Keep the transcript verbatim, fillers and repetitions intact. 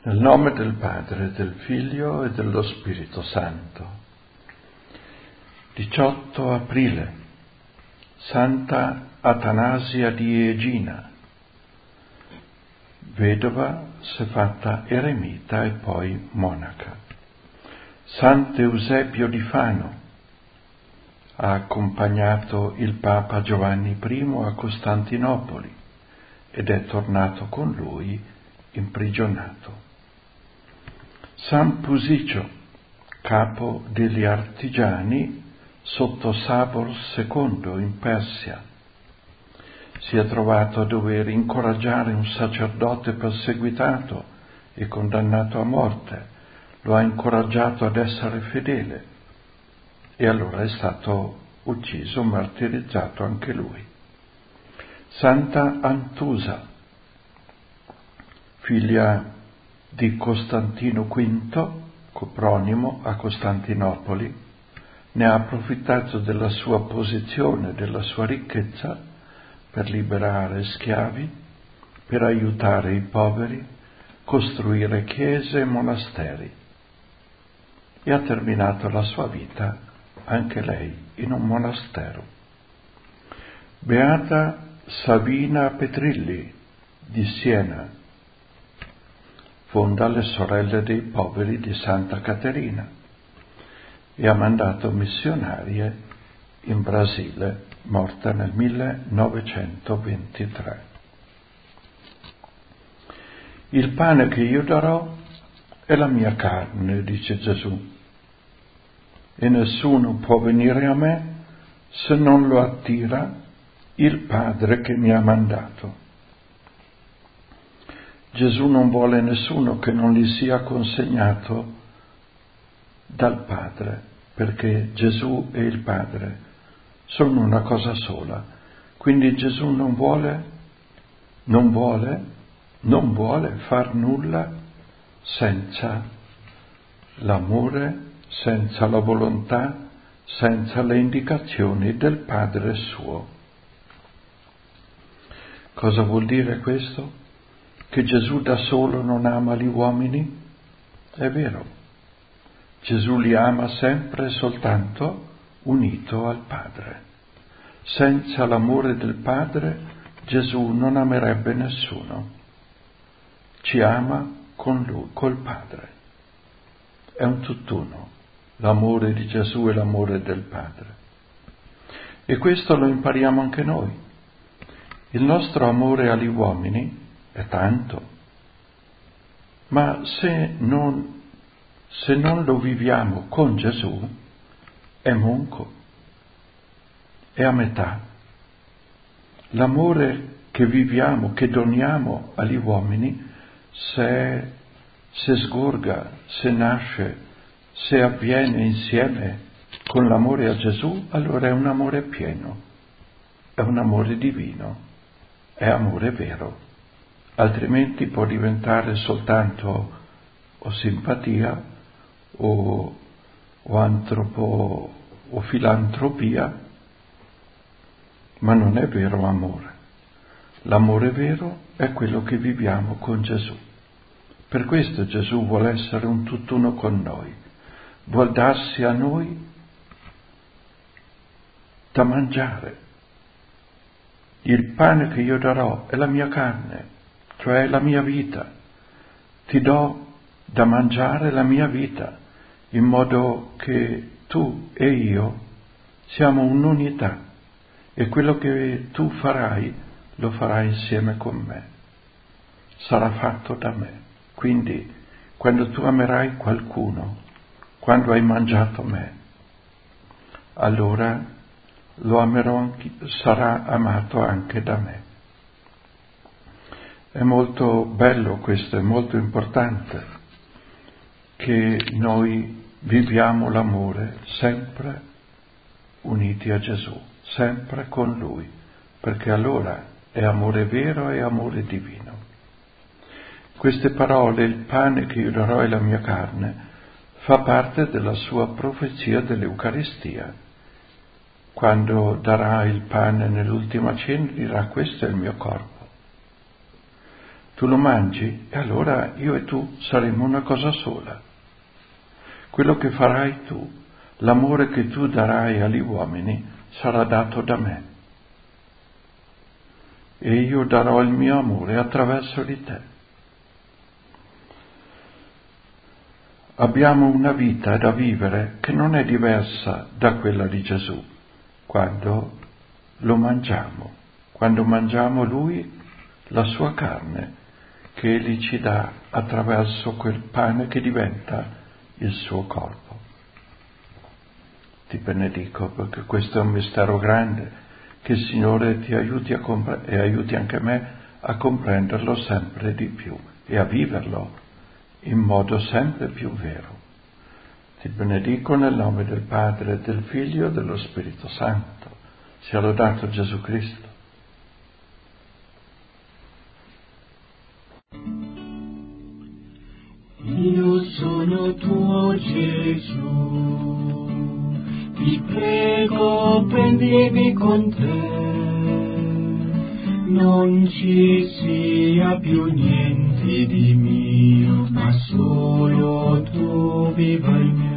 Nel nome del Padre, del Figlio e dello Spirito Santo. diciotto aprile. Santa Atanasia di Egina, vedova, s'è fatta eremita e poi monaca. Sant'Eusebio di Fano ha accompagnato il Papa Giovanni I a Costantinopoli ed è tornato con lui imprigionato. San Pusicio, capo degli artigiani sotto Sabor secondo in Persia, si è trovato a dover incoraggiare un sacerdote perseguitato e condannato a morte. Lo ha incoraggiato ad essere fedele e allora è stato ucciso, martirizzato anche lui. Santa Antusa, figlia di Costantino quinto, copronimo a Costantinopoli, ne ha approfittato della sua posizione, della sua ricchezza, per liberare schiavi, per aiutare i poveri, costruire chiese e monasteri. E ha terminato la sua vita, anche lei, in un monastero. Beata Sabina Petrilli di Siena, fonda le Sorelle dei Poveri di Santa Caterina e ha mandato missionarie in Brasile, morta nel millenovecentoventitré. Il pane che io darò è la mia carne, dice Gesù, e nessuno può venire a me se non lo attira il Padre che mi ha mandato. Gesù non vuole nessuno che non gli sia consegnato dal Padre, perché Gesù e il Padre sono una cosa sola. Quindi Gesù non vuole, non vuole, non vuole far nulla senza l'amore, senza la volontà, senza le indicazioni del Padre suo. Cosa vuol dire questo? Che Gesù da solo non ama gli uomini? È vero. Gesù li ama sempre e soltanto unito al Padre. Senza l'amore del Padre Gesù non amerebbe nessuno. Ci ama con lui, col Padre. È un tutt'uno, l'amore di Gesù e l'amore del Padre. E questo lo impariamo anche noi. Il nostro amore agli uomini è tanto, ma se non, se non lo viviamo con Gesù è monco, è a metà. L'amore che viviamo, che doniamo agli uomini, se, se sgorga, se nasce, se avviene insieme con l'amore a Gesù, allora è un amore pieno, è un amore divino, è amore vero. Altrimenti può diventare soltanto o simpatia o, o antropo o filantropia, ma non è vero amore. L'amore vero è quello che viviamo con Gesù. Per questo Gesù vuole essere un tutt'uno con noi, vuol darsi a noi da mangiare. Il pane che io darò è la mia carne, cioè la mia vita. Ti do da mangiare la mia vita, in modo che tu e io siamo un'unità e quello che tu farai lo farai insieme con me. Sarà fatto da me. Quindi, quando tu amerai qualcuno, quando hai mangiato me, allora lo amerò anche, sarà amato anche da me. È molto bello questo, è molto importante che noi viviamo l'amore sempre uniti a Gesù, sempre con Lui, perché allora è amore vero e amore divino. Queste parole, il pane che io darò è la mia carne, fa parte della sua profezia dell'Eucaristia. Quando darà il pane nell'ultima cena dirà: questo è il mio corpo. tu lo mangi e allora io e tu saremo una cosa sola. Quello che farai tu, l'amore che tu darai agli uomini, sarà dato da me. E io darò il mio amore attraverso di te. Abbiamo una vita da vivere che non è diversa da quella di Gesù quando lo mangiamo, quando mangiamo Lui, la sua carne, che Egli ci dà attraverso quel pane che diventa il suo corpo. Ti benedico perché questo è un mistero grande, che il Signore ti aiuti a compre- e aiuti anche me a comprenderlo sempre di più e a viverlo in modo sempre più vero. Ti benedico nel nome del Padre, del Figlio e dello Spirito Santo. Sia lodato Gesù Cristo. Io sono tuo Gesù, ti prego prendimi con te, non ci sia più niente di mio, ma solo tu viva in me.